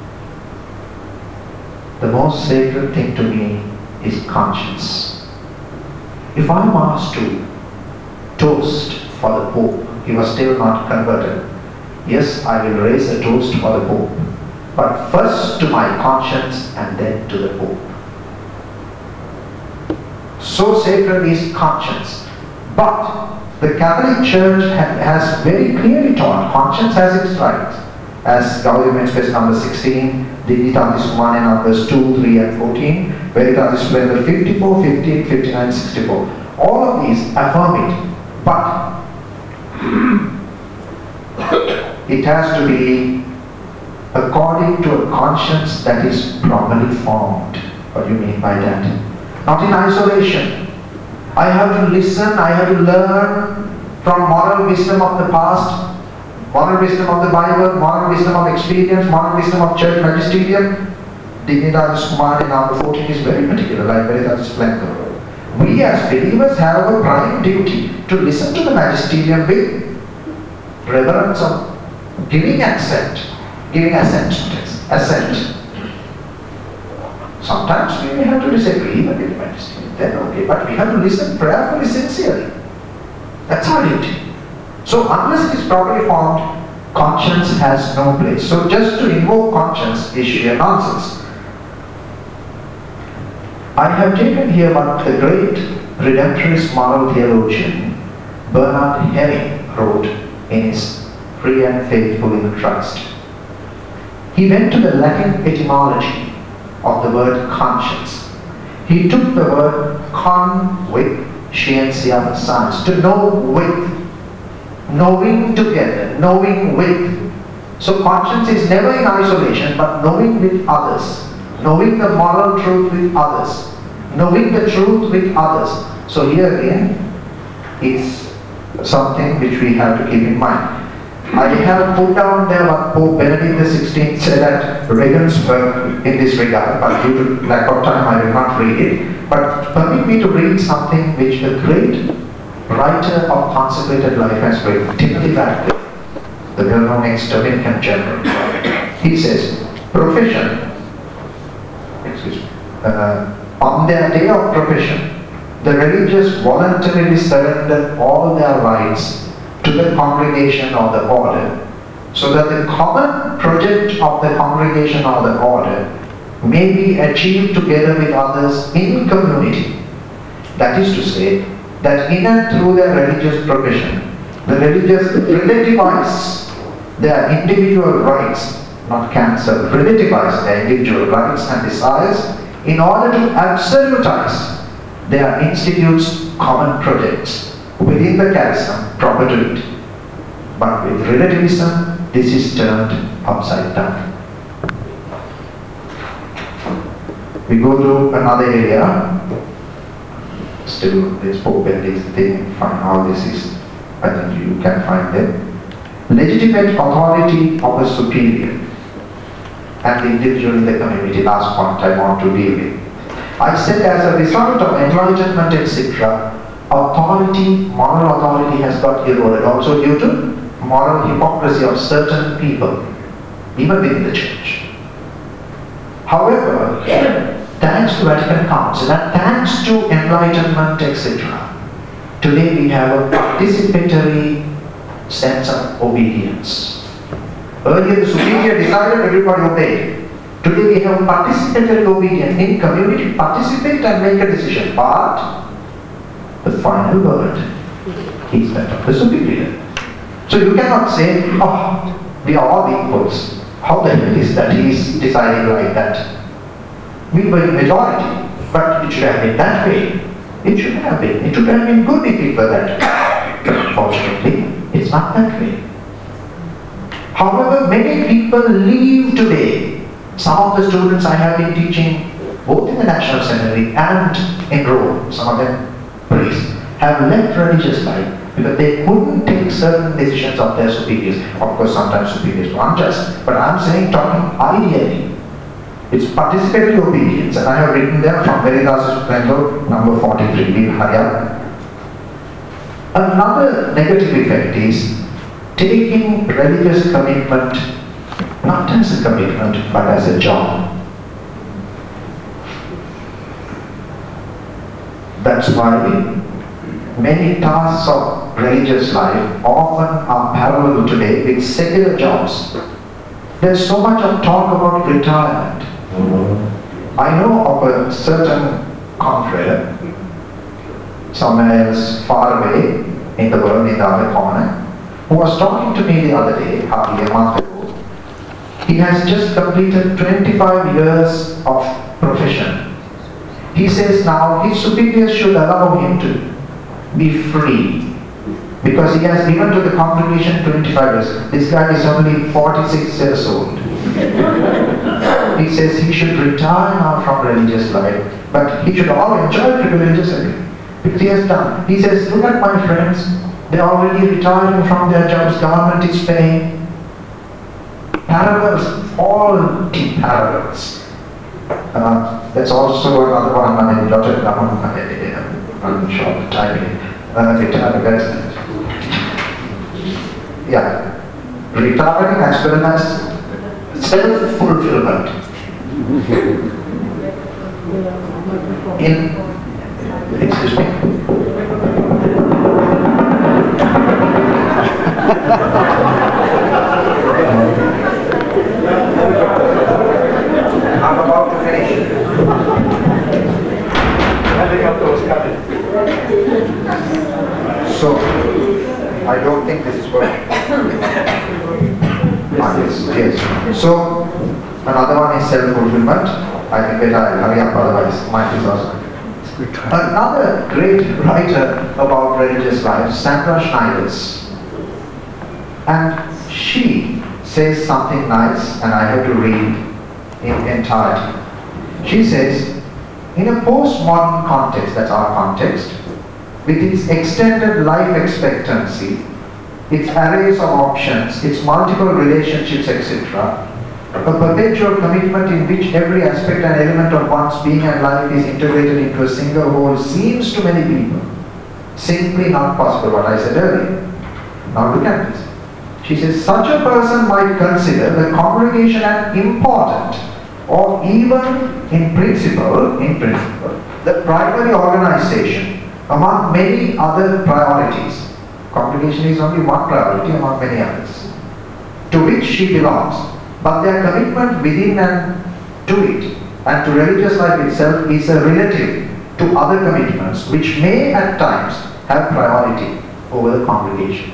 the most sacred thing to me is conscience. If I'm asked to toast for the Pope, he was still not converted. Yes, I will raise a toast for the Pope, but first to my conscience and then to the Pope. So sacred is conscience. But the Catholic Church has very clearly taught conscience has its rights. As Gaudium et Spes number 16, Dignitatis Humanae numbers 2, 3 and 14, Veritatis Splendor 54, 15, 59, 64. All of these affirm it. But it has to be according to a conscience that is properly formed. What do you mean by that? Not in isolation. I have to listen, I have to learn from moral wisdom of the past, moral wisdom of the Bible, moral wisdom of experience, moral wisdom of church magisterium. Dignitatis Humanae number 14 is very particular, like Veritatis Splendor. We as believers have a prime duty to listen to the magisterium with reverence of giving assent. Sometimes we may have to disagree even with the magisterium, then okay, but we have to listen prayerfully, sincerely. That's our duty. So unless it is properly formed, conscience has no place. So just to invoke conscience is sheer nonsense. I have taken here what the great Redemptorist moral theologian Bernard Herring wrote in his Free and Faithful in Christ. He went to the Latin etymology of the word conscience. He took the word con with scientia science, to know with, knowing together, knowing with. So conscience is never in isolation, but knowing with others, knowing the moral truth with others, knowing the truth with others. So here again is something which we have to keep in mind. I have put down there what Pope Benedict XVI said at Regensburg in this regard, but due to lack of time I will not read it. But permit me to read something which a great writer of consecrated life has written, Timothy Radcliffe, the well-known ex-Dominican general. He says, profession, on their day of profession, the religious voluntarily surrender all their rights to the congregation or the order, so that the common project of the congregation or the order may be achieved together with others in community. That is to say, that in and through their religious profession, the religious relativize their individual rights, not cancel, relativize their individual rights and desires in order to absolutize their institute's common projects within the charism proper to it. But with relativism, this is turned upside down. We go to another area. Still, this Pope Benedict's thing, find how this is. I think you can find it. Legitimate authority of the superior and the individual in the community. Last point I want to deal with. I said as a result of enlightenment, etc., authority, moral authority has got eroded also due to moral hypocrisy of certain people, even within the church. However, thanks to Vatican Council and thanks to enlightenment, etc., today we have a participatory sense of obedience. Earlier the superior decided, everybody obeyed. Today we have participatory obedience. In community, participate and make a decision. But the final word is that of the superior. So you cannot say, oh, we are all equals. How the hell is that he is deciding like that? We were in majority, but it should have been that way. It should have been. It should have been good if it were that way. But unfortunately, it's not that way. However, many people leave today. Some of the students I have been teaching, both in the National Seminary and in Rome, some of them priests, have left religious life because they couldn't take certain decisions of their superiors. Of course, sometimes superiors were unjust, but I'm saying, talking ideally, it's participatory obedience, and I have written there from Veritas Splendor, number 43, we'll hurry up. Another negative effect is taking religious commitment not as a commitment, but as a job. That's why many tasks of religious life often are parallel today with secular jobs. There's so much of talk about retirement. I know of a certain confrere, somewhere else far away in the world, in the other corner, who was talking to me the other day, hardly a month ago. He has just completed 25 years of profession. He says now his superiors should allow him to be free because he has given to the congregation 25 years. This guy is only 46 years old. He says he should retire now from religious life, but he should all enjoy privileges again because he has done. He says, look at my friends, they're already retiring from their jobs, government is paying. Parallels, all deep parallels. That's also another one I dotted down. I'm short timing. Yeah, retiring as well as self-fulfillment. Excuse me. I'm about to finish. So, I don't think this is working. Yes. So, another one is self-fulfillment. I think better I'll hurry up, otherwise mine is also. Another great writer about religious life, Sandra Schneiders. And she says something nice, and I have to read in entirety. She says, in a postmodern context, that's our context, with its extended life expectancy, its arrays of options, its multiple relationships, etc., a perpetual commitment in which every aspect and element of one's being and life is integrated into a single whole seems to many people simply not possible, what I said earlier. Now look at this. She says, such a person might consider the congregation an important or even in principle, the primary organization among many other priorities. Congregation is only one priority among many others, to which she belongs. But their commitment within and to it, and to religious life itself, is a relative to other commitments which may at times have priority over the congregation.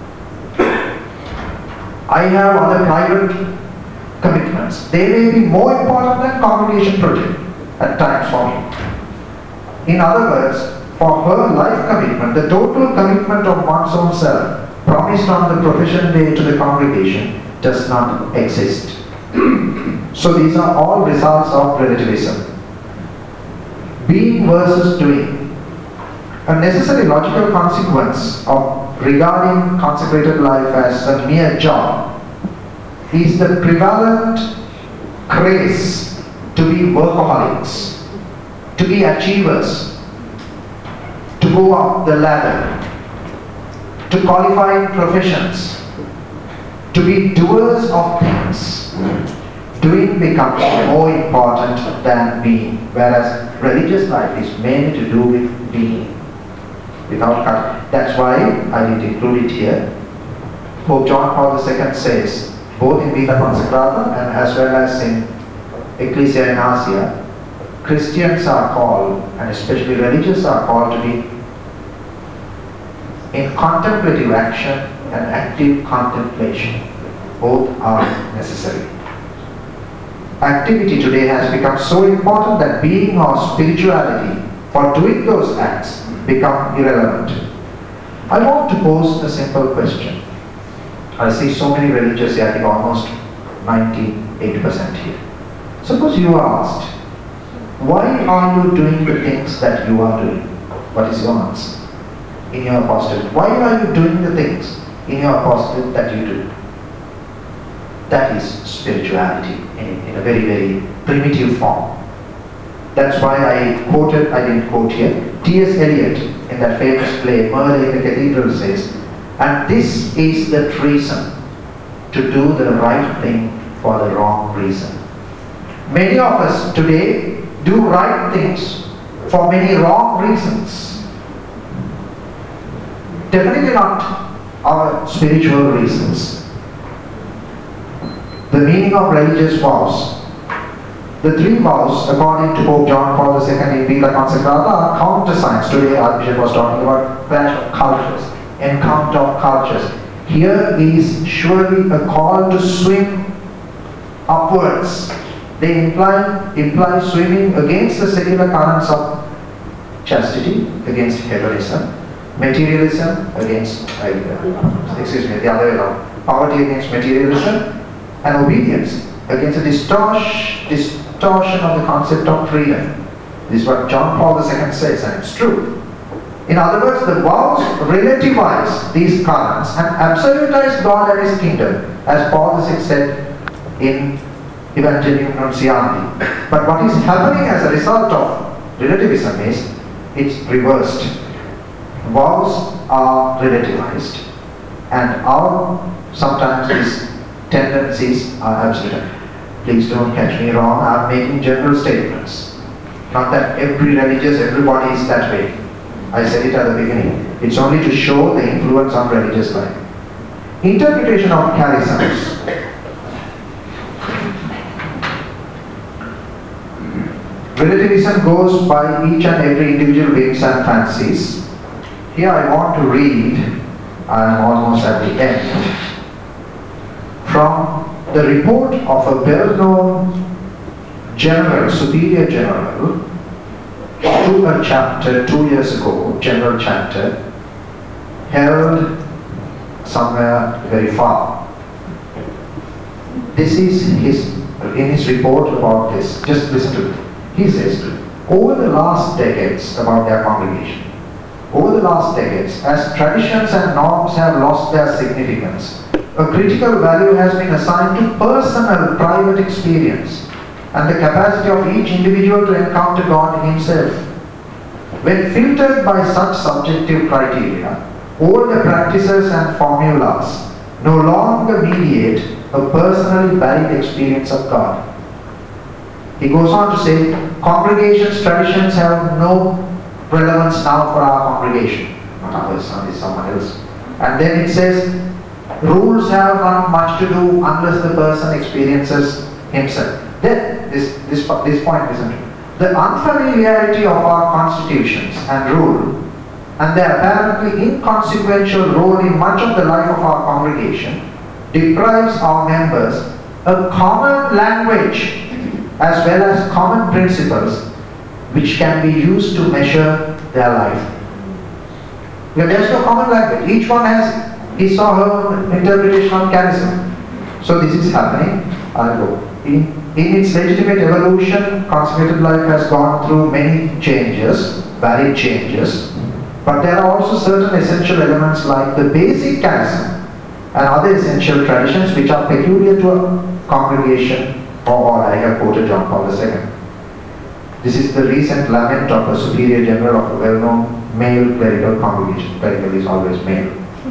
I have other private commitments. They may be more important than congregation project at times for me. In other words, for her life commitment, the total commitment of one's own self promised on the profession day to the congregation does not exist. So these are all results of relativism. Being versus doing. A necessary logical consequence of regarding consecrated life as a mere job is the prevalent craze to be workaholics, to be achievers, to go up the ladder, to qualify professions, to be doers of things. Doing becomes more important than being, whereas religious life is mainly to do with being. Without cut. That's why I did include it here. Pope John Paul II says, both in Vita Consecrata and as well as in Ecclesia in Asia, Christians are called, and especially religious are called to be in contemplative action and active contemplation. Both are necessary. Activity today has become so important that being or spirituality for doing those acts become irrelevant. I want to pose a simple question. I see so many religious here, I think almost 98% here. Suppose you are asked, why are you doing the things that you are doing? What is your answer? In your apostolate, why are you doing the things in your apostolate that you do? That is spirituality in a very, very primitive form. That's why I didn't quote here, T.S. Eliot in that famous play, Murder in the Cathedral says, and this is the treason, to do the right thing for the wrong reason. Many of us today do right things for many wrong reasons. Definitely not our spiritual reasons. The meaning of religious vows. The three vows, according to Pope John Paul II in Vita Consecrata, are countersigns. Today, Archbishop was talking about clash of cultures, encounter of cultures. Here is surely a call to swim upwards. They imply swimming against the secular currents of chastity, against hedonism, materialism against, the other way around, poverty against materialism, and obedience against a distortion of the concept of freedom. This is what John Paul II says, and it's true. In other words, the vows relativize these currents and absolutize God and His kingdom, as Paul VI said in Evangelium Nunciandi. But what is happening as a result of relativism is it's reversed. Vows are relativized, and sometimes these tendencies are absolute. Please don't catch me wrong, I'm making general statements. Not that everybody is that way. I said it at the beginning. It's only to show the influence on religious life. Interpretation of charisms. Relativism goes by each and every individual whims and fancies. Here I want to read, I am almost at the end, from the report of a well-known general, superior general, to a chapter 2 years ago, general chapter, held somewhere very far. this is in his report about this, just listen to it. He says, over the last decades about their congregation, over the last decades, as traditions and norms have lost their significance, a critical value has been assigned to personal, private experience and the capacity of each individual to encounter God himself. When filtered by such subjective criteria, all the practices and formulas no longer mediate a personally valid experience of God. He goes on to say, congregations, traditions have no relevance now for our congregation. Not ours, not someone else. And then it says, rules have not much to do unless the person experiences himself. Then, this point, listen to. The unfamiliarity of our constitutions and rule and their apparently inconsequential role in much of the life of our congregation deprives our members a common language as well as common principles which can be used to measure their life. Because there is no common language. Each one has his or her own interpretation of charism. So this is happening. I'll go. In its legitimate evolution, consecrated life has gone through many changes, varied changes, but there are also certain essential elements like the basic charism and other essential traditions which are peculiar to a congregation, or I have quoted John Paul II. This is the recent lament of a superior general of a well-known male clerical congregation. Clerical is always male.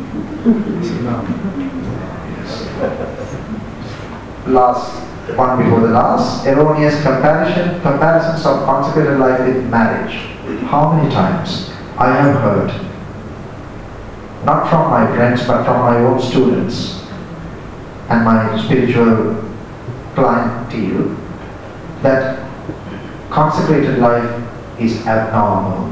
Last one before the last, erroneous comparisons of consecrated life with marriage. How many times I have heard, not from my friends but from my own students and my spiritual clientele, that consecrated life is abnormal.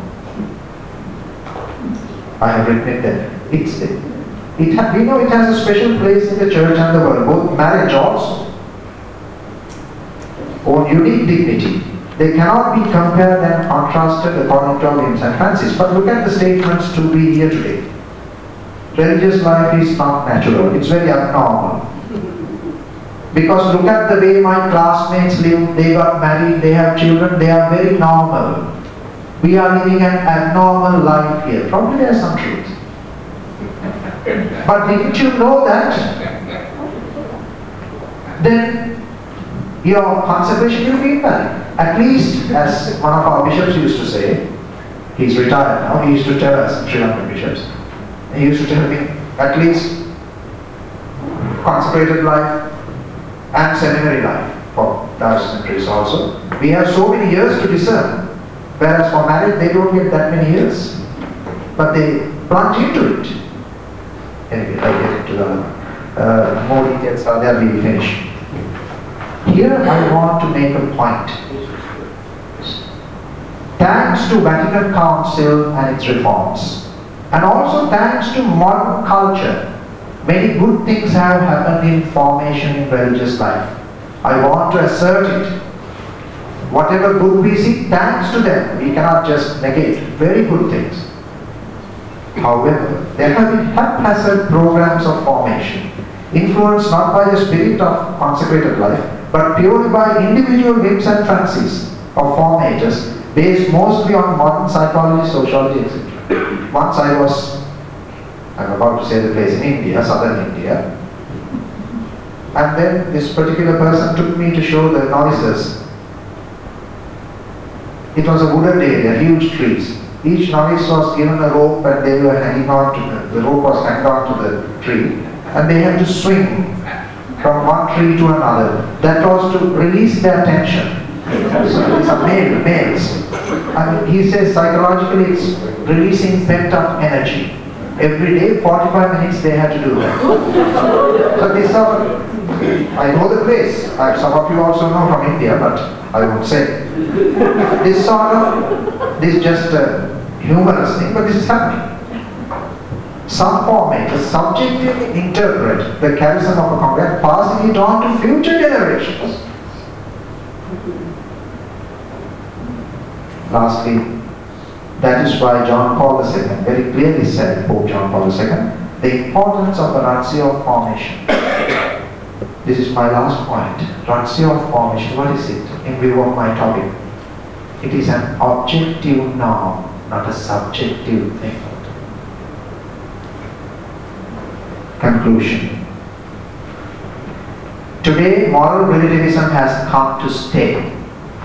I have written it there. We know it has a special place in the church and the world, both marriage also. Own unique dignity. They cannot be compared and contrasted according to our whims and fancies. But look at the statements to be here today. Religious life is not natural, it's very abnormal. Because look at the way my classmates live, they got married, they have children, they are very normal. We are living an abnormal life here. Probably there is some truth. But didn't you know that? Then your consecration will be invalid. At least, as one of our bishops used to say, he's retired now, he used to tell us, Sri Lankan bishops, he used to tell me, at least consecrated life and seminary life for diocesan priests also. We have so many years to discern, whereas for marriage they don't get that many years. But they plunge into it. Anyway, I get into the more details are there, we will finish. Here I want to make a point. Thanks to Vatican Council and its reforms, and also thanks to modern culture, many good things have happened in formation in religious life. I want to assert it. Whatever good we see, thanks to them, we cannot just negate very good things. However, there have been haphazard programs of formation, influenced not by the spirit of consecrated life, but purely by individual whims and fancies of formators, based mostly on modern psychology, sociology, etc. Once I'm about to say the place in India, southern India, and then this particular person took me to show the novices. It was a wooded area, huge trees. Each novice was given a rope and they were hanging on to the rope was hanged on to the tree, and they had to swing from one tree to another. That was to release their tension. So these are males. And he says psychologically it's releasing pent-up energy. Every day, 45 minutes they had to do that. So this I know the place. Some of you also know from India, but I won't say. This is just a humorous thing, but this is happening. Some formators subjectively interpret the charism of a congregation, passing it on to future generations. Lastly, that is why John Paul II very clearly said, Pope John Paul II, the importance of the ratio of formation. This is my last point. Ratio of formation, what is it in view of my topic? It is an objective norm, not a subjective thing. Conclusion. Today, moral relativism has come to stay.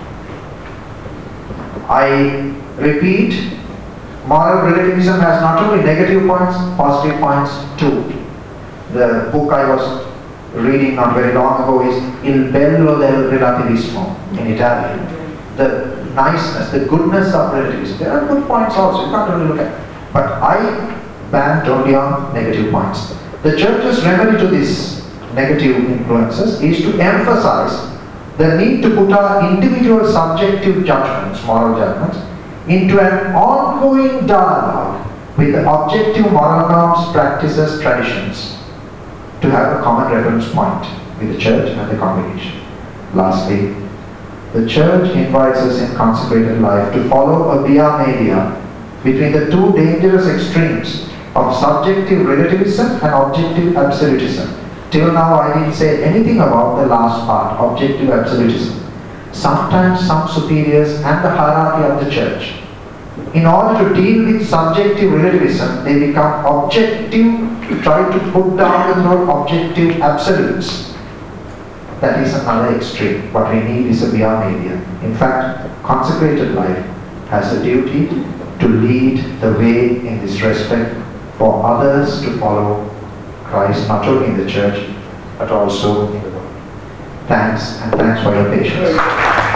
I repeat, moral relativism has not only negative points, positive points too. The book I was reading not very long ago is Il bello del relativismo in Italian. The niceness, the goodness of relativism. There are good points also, you can't really look at. But I banned only on negative points. The church's remedy to these negative influences is to emphasize the need to put our individual subjective judgments, moral judgments, into an ongoing dialogue with the objective moral norms, practices, traditions, to have a common reference point with the church and the congregation. Lastly, the church invites us in consecrated life to follow a via media between the two dangerous extremes of subjective relativism and objective absolutism. Till now I didn't say anything about the last part, objective absolutism. Sometimes some superiors and the hierarchy of the church, in order to deal with subjective relativism, they become objective, try to put down the throat objective absolutes. That is another extreme. What we need is a via media. In fact, consecrated life has a duty to lead the way in this respect for others to follow Christ, not only in the church, but also in the world. Thanks, and thanks for your patience.